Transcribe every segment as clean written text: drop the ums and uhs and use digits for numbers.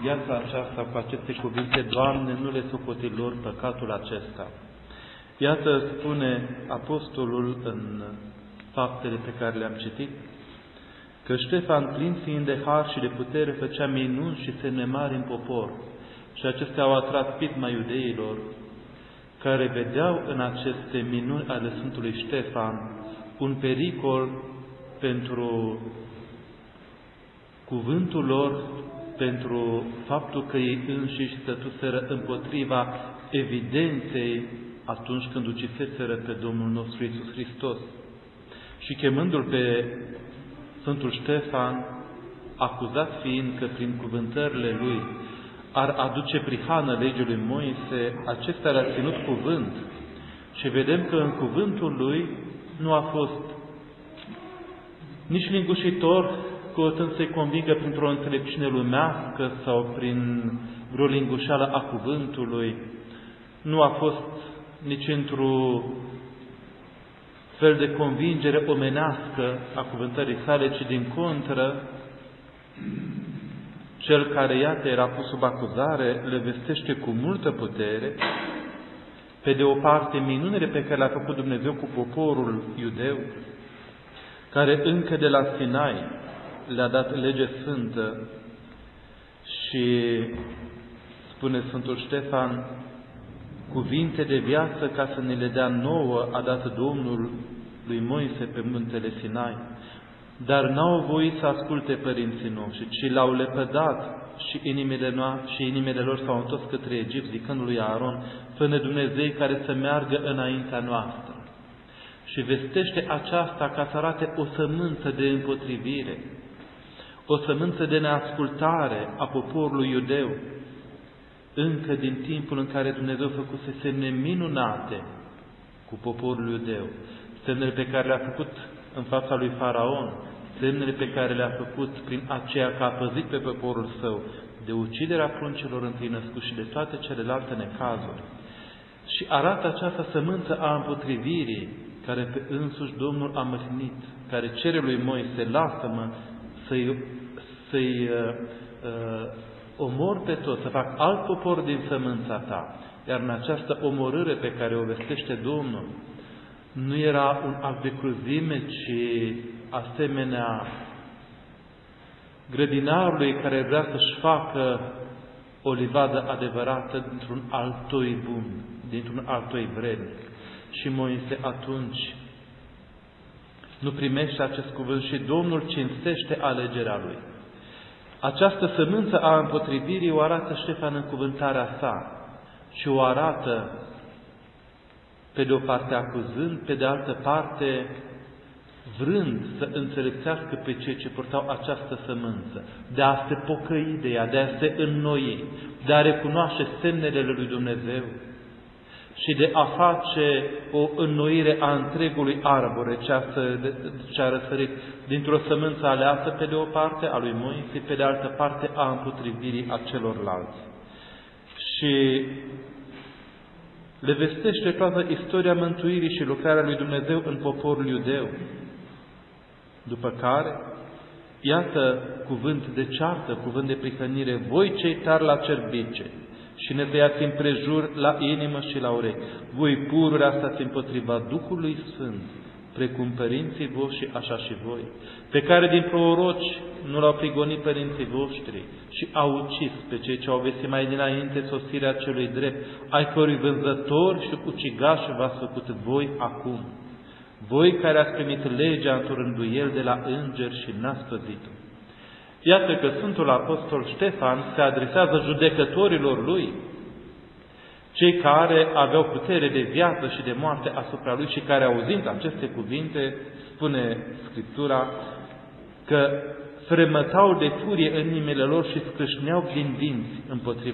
viața aceasta cu aceste cuvinte: Doamne, nu le socoti lor păcatul acesta. Iată, spune apostolul în faptele pe care le-am citit, că Ștefan, plin fiind de har și de putere, făcea minuni și semne mari în popor. Și acestea au atras pitma iudeilor, care vedeau în aceste minuni ale Sfântului Ștefan un pericol pentru cuvântul lor, pentru faptul că ei înșiși stătuseră împotriva evidenței atunci când uciseseră pe Domnul nostru Iisus Hristos. Și chemându-l pe Sfântul Ștefan, acuzat fiind că prin cuvântările lui ar aduce prihană legii lui Moise, acesta le-a ținut cuvânt. Și vedem că în cuvântul lui nu a fost nici lingușitor, căutând să-i convingă printr-o înțelepciune lumească sau prin vreo lingușeală a cuvântului. Nu a fost nici într-o fel de convingere omenească a cuvântării sale, ci din contră, cel care, iată, era pus sub acuzare, le vestește cu multă putere, pe de o parte, minunile pe care le-a făcut Dumnezeu cu poporul iudeu, care încă de la Sinai le-a dat lege sfântă și, spune Sfântul Ștefan, cuvinte de viață ca să ne le dea nouă a dat Domnul lui Moise pe muntele Sinai. Dar n-au voit să asculte părinții noștri, ci l-au lepădat și inimile lor s-au întors către Egipt, zicând lui Aaron: fă-ne Dumnezei care să meargă înaintea noastră. Și vestește aceasta ca să arate o sămânță de împotrivire, o sămânță de neascultare a poporului iudeu, încă din timpul în care Dumnezeu făcuse semne minunate cu poporul iudeu, semnele pe care le-a făcut în fața lui Faraon, semnele pe care le-a făcut prin aceea că a păzit pe poporul său de uciderea pruncilor întâi născuți și de toate celelalte necazuri. Și arată această sămânță a împotrivirii, care pe însuși Domnul a mărnit, care cere lui Moise: lasă-mă să-i omor pe toți, să fac alt popor din sămânța ta. Iar în această omorâre pe care o vestește Domnul, nu era un act de cruzime, ci asemenea grădinarului care vrea să-și facă o livadă adevărată dintr-un altoi bun, dintr-un altoi vrednic. Și Moise atunci nu primește acest cuvânt și Domnul cinstește alegerea lui. Această sămânță a împotrivirii o arată Ștefan în cuvântarea sa și o arată pe de o parte acuzând, pe de altă parte vrând să înțelepțească pe cei ce purtau această sămânță, de a se pocăi de ea, de a se înnoi, de a recunoaște semnele lui Dumnezeu și de a face o înnoire a întregului arbore ce a răsărit dintr-o sămânță aleasă pe de o parte a lui Moise, pe de altă parte a împotrivirii a celorlalți. Și le vestește toată istoria mântuirii și lucrarea lui Dumnezeu în poporul iudeu. După care, iată cuvânt de ceartă, cuvânt de prihănire: voi cei tari la cerbice și ne tăiați împrejur la inimă și la urechi, voi pururea stați împotriva Duhului Sfânt, precum părinții voștri, așa și voi, pe care din proroci nu l-au prigonit părinții voștri și au ucis pe cei ce au vestit mai dinainte sosirea celui drept, ai cărui vânzători și ucigași v-ați făcut voi acum, voi care ați primit legea într-un rânduiel de la îngeri și n-ați păzit-o. Iată că Sfântul Apostol Ștefan se adresează judecătorilor lui, cei care aveau putere de viață și de moarte asupra lui și care, auzind aceste cuvinte, spune Scriptura, că fremătau de furie în inimile lor și scrâșneau din dinți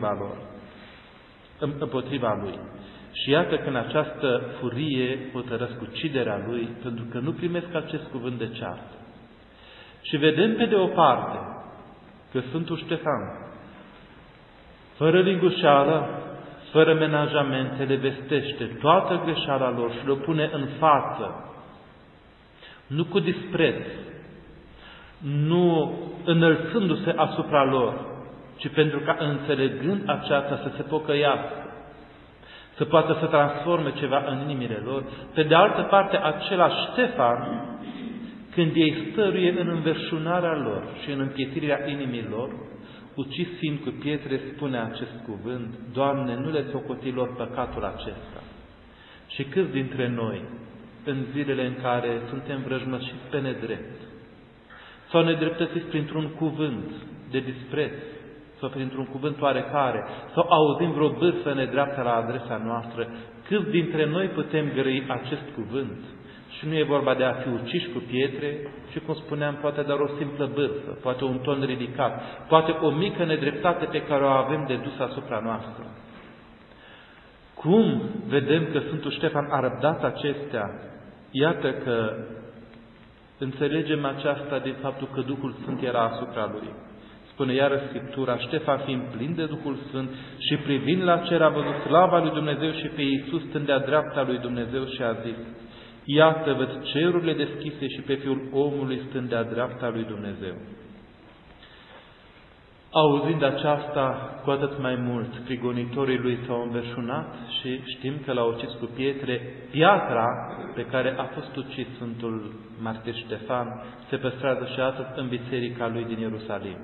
împotriva lui. Și iată că în această furie hotărăsc uciderea lui, pentru că nu primesc acest cuvânt de ceartă. Și vedem pe de o parte că Sfântul Ștefan, fără lingușeală, fără menajamente, le vestește toată greșeala lor și le pune în față, nu cu dispreț, nu înălțându-se asupra lor, ci pentru ca înțelegând aceasta să se pocăiască, să poată să transforme ceva în inimile lor. Pe de altă parte, același Ștefan, când ei stăruie în înverșunarea lor și în împietirea inimilor, ucis fiind cu pietre, spune acest cuvânt: Doamne, nu le socoti lor păcatul acesta. Și câți dintre noi, în zilele în care suntem vrăjmășiți pe nedrept, sau nedreptățiți printr-un cuvânt de dispreț, sau printr-un cuvânt oarecare, sau auzim vreo bârfă nedreaptă la adresa noastră, câți dintre noi putem grăi acest cuvânt? Și nu e vorba de a fi uciși cu pietre, ci, cum spuneam, poate doar o simplă bârfă, poate un ton ridicat, poate o mică nedreptate pe care o avem de dus asupra noastră. Cum vedem că Sfântul Ștefan a răbdat acestea? Iată că înțelegem aceasta din faptul că Duhul Sfânt era asupra lui. Spune iară Scriptura: Ștefan, fiind plin de Duhul Sfânt și privind la cer, a văzut slava lui Dumnezeu și pe Iisus stând de-a dreapta lui Dumnezeu și a zis: Iată, văd cerurile deschise și pe Fiul omului stând de-a dreapta lui Dumnezeu. Auzind aceasta, cu atât mai mult, prigonitorii lui s-au înverșunat și știm că l-au ucis cu pietre. Piatra pe care a fost ucis Sfântul Martir Ștefan se păstrează și astăzi în biserica lui din Ierusalim.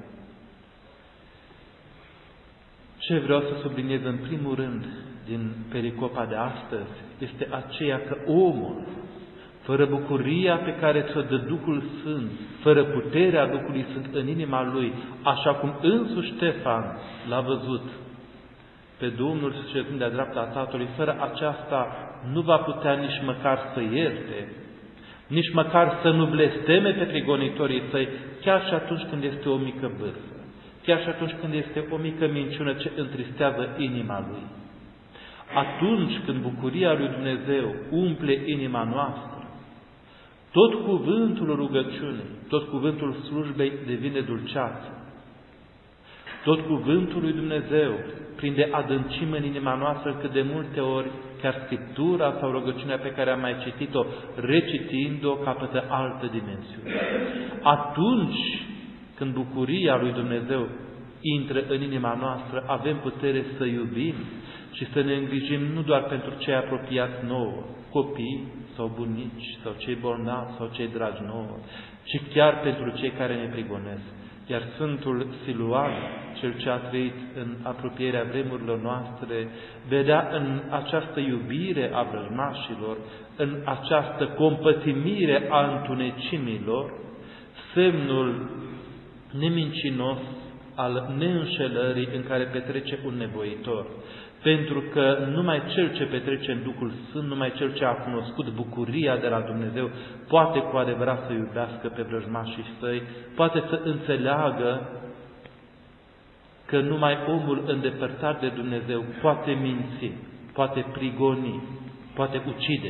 Ce vreau să subliniez în primul rând din pericopa de astăzi este aceea că omul, fără bucuria pe ce ți-o dă Duhul Sfânt, fără puterea Duhului Sfânt în inima lui, așa cum însuși Ștefan l-a văzut pe Domnul șezând de-a dreapta a Tatălui, fără aceasta nu va putea nici măcar să ierte, nici măcar să nu blesteme pe prigonitorii săi, chiar și atunci când este o mică bârfă, chiar și atunci când este o mică minciună ce întristează inima lui. Atunci când bucuria lui Dumnezeu umple inima noastră, tot cuvântul rugăciunii, tot cuvântul slujbei devine dulceață. Tot cuvântul lui Dumnezeu prinde adâncime în inima noastră, cât de multe ori chiar Scriptura sau rugăciunea pe care am mai citit-o, recitind-o, capătă altă dimensiune. Atunci când bucuria lui Dumnezeu intră în inima noastră, avem putere să iubim și să ne îngrijim nu doar pentru cei apropiați nouă, copii sau bunici, sau cei bolnavi, sau cei dragi nouă, ci chiar pentru cei care ne prigonesc. Iar Sfântul Siluan, cel ce a trăit în apropierea vremurilor noastre, vedea în această iubire a vrăjmașilor, în această compătimire a întunecimilor, semnul nemincinos al neînșelării în care petrece un nevoitor. Pentru că numai cel ce petrece în Duhul Sfânt, numai cel ce a cunoscut bucuria de la Dumnezeu, poate cu adevărat să iubească pe vrăjmașii săi, poate să înțeleagă că numai omul îndepărtat de Dumnezeu poate minți, poate prigoni, poate ucide.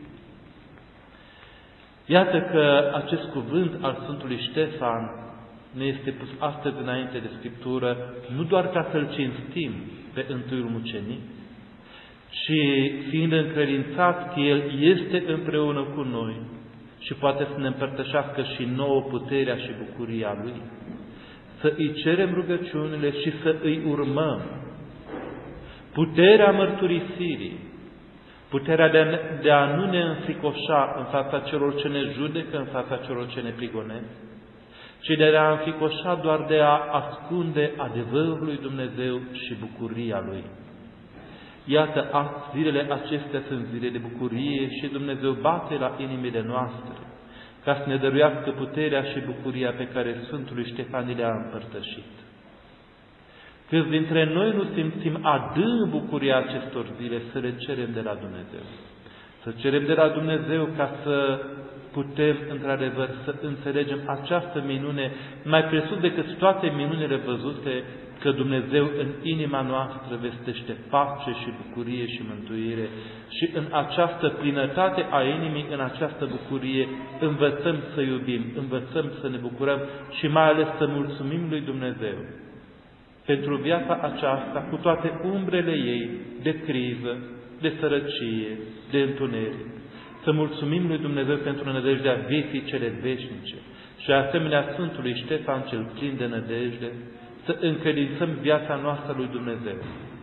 Iată că acest cuvânt al Sfântului Ștefan ne este pus astăzi înainte de Scriptură, nu doar ca să-l cinstim pe întâiul mucenic, ci fiind încredințat că El este împreună cu noi și poate să ne împărtășească și nouă puterea și bucuria Lui, să îi cerem rugăciunile și să îi urmăm. Puterea mărturisirii, puterea de a nu ne înfricoșa în fața celor ce ne judecă, în fața celor ce ne prigonesc, ci de a înfricoșa doar de a ascunde adevărul lui Dumnezeu și bucuria Lui. Iată, zilele acestea sunt zile de bucurie și Dumnezeu bate la inimile noastre ca să ne dăruiască puterea și bucuria pe care Sfântului Ștefan le-a împărtășit. Câți dintre noi nu simțim adânc bucuria acestor zile, să le cerem de la Dumnezeu. Să cerem de la Dumnezeu ca să putem, într-adevăr, să înțelegem această minune, mai presus decât toate minunile văzute, că Dumnezeu în inima noastră vestește pace și bucurie și mântuire și în această plinătate a inimii, în această bucurie, învățăm să iubim, învățăm să ne bucurăm și mai ales să mulțumim lui Dumnezeu pentru viața aceasta, cu toate umbrele ei de criză, de sărăcie, de întuneric. Să mulțumim lui Dumnezeu pentru nădejdea vieții cele veșnice și asemenea Sfântului Ștefan cel plin de nădejde, să încredințăm viața noastră lui Dumnezeu.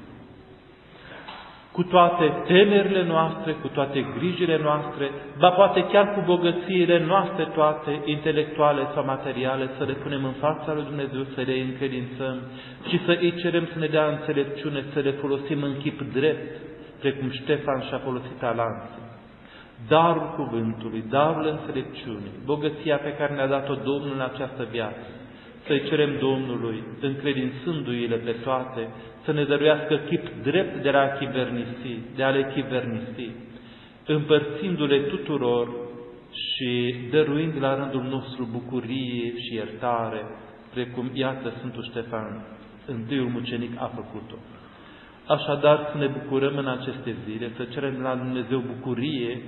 Cu toate temerile noastre, cu toate grijile noastre, ba poate chiar cu bogățiile noastre toate, intelectuale sau materiale, să le punem în fața lui Dumnezeu, să le încredințăm și să îi cerem să ne dea înțelepciune, să le folosim în chip drept, precum Ștefan și-a folosit talenții. Darul cuvântului, darul înțelepciunii, bogăția pe care ne-a dat-o Domnul în această viață, să-i cerem Domnului, încredințându-i-le pe toate, să ne dăruiască chip drept de a le chivernisi, împărțindu-le tuturor și dăruind la rândul nostru bucurie și iertare, precum, iată, Sfântul Ștefan, întâiul mucenic, a făcut-o. Așadar, să ne bucurăm în aceste zile, să cerem la Dumnezeu bucurie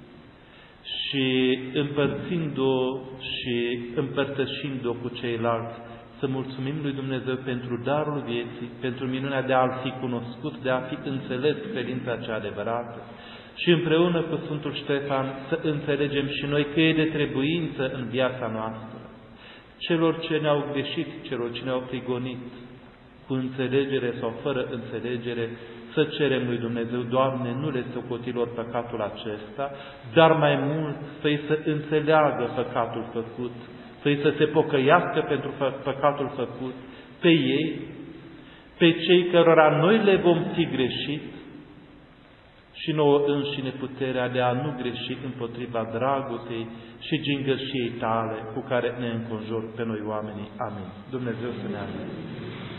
și împărțind-o și împărtășind-o cu ceilalți, să mulțumim lui Dumnezeu pentru darul vieții, pentru minunea de a-L fi cunoscut, de a fi înțeles credința cea adevărată și împreună cu Sfântul Ștefan să înțelegem și noi că e de trebuință în viața noastră. Celor ce ne-au greșit, celor ce ne-au prigonit, cu înțelegere sau fără înțelegere, să cerem lui Dumnezeu, Doamne, nu le socotilor păcatul acesta, dar mai mult să-i să înțeleagă păcatul făcut, să-i să se pocăiască pentru păcatul făcut, pe ei, pe cei cărora noi le vom fi greșit și nouă înșine puterea de a nu greși împotriva dragostei și gingășiei tale cu care ne înconjur pe noi oamenii. Amin. Dumnezeu să ne ajute.